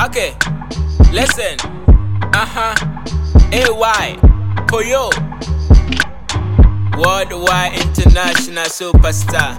Okay, listen. AY, Koyo, worldwide international superstar.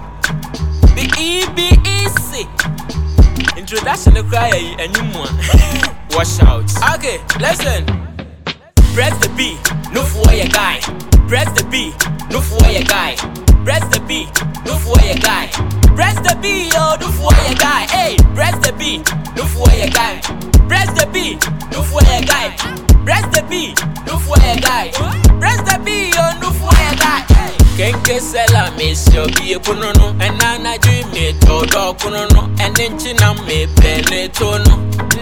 BEBEC. Introduction to cry a new one. Wash out. Okay, listen. Press the B, no for your guy. Press the B, no for your guy. Press the B, no for your guy. Press the B, oh, no for your guy. Hey, press the B, no for your guy. Press the B, no for your guy. Press the B, no for your guy. Press the B, oh, no for your guy. Kenke sela me so be a punono, and Nana dream me to dog punono, and then china me penetono.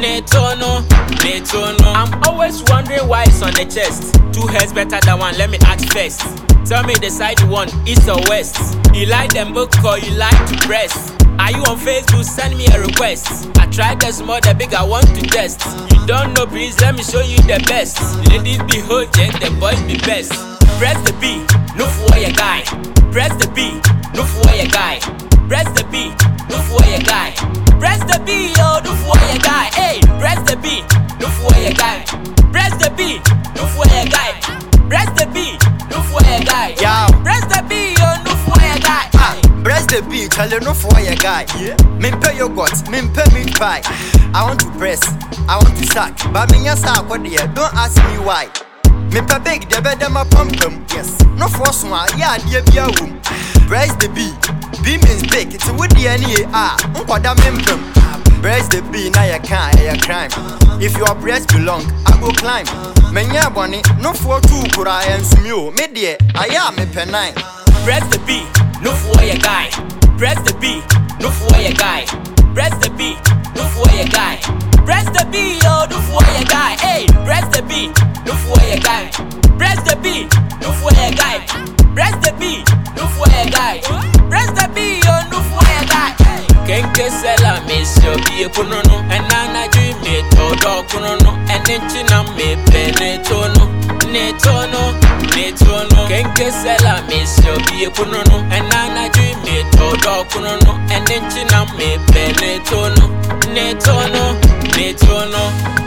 I'm always wondering why it's on the chest. 2 heads better than one, let me ask first. Tell me the side you want, east or west. You like them book or you like to press? Are you on Facebook? Send me a request. I tried the small, the big I want to test. You don't know, please let me show you the best. Ladies be hood, the boys be best. Press the B, no for your guy. Press the B, no for your guy. Press the B, no for your guy. Press the B, oh, no for your guy. Hey, press the B, no for your guy. Press the B, no for your guy. Press the B, no for your guy. Yeah. Press the B, oh, no for your guy. Press the B, tell you no for your guy. Me pay your guts, me pay me pie. I want to press, I want to sack. But me yes, I don't ask me why. Me pay big, the better my pump them. Yes, no force one, yeah, dear be a room. Press the B, B means big, it's a woody and unquada member. Press the B, now you can't, a crime. If your breast belong, I go climb. Menya bonny, no for 2 could I am smew. Me dear, I am a penine. Press the B, no for your guy. Press the B, no for your guy. Press the B, no for your guy. Press the B, oh, no for your guy. Hey, press the B, no for your guy. Press the B, no for your guy. Press the B, no for your guy. Press the B, oh, no for your guy. Kenke sela me so be a punono, and Nana dream me to dog punono, and then china me penetono. Kenke sela me so be a punono, and Nana dream me to dog punono, and then china me penetono.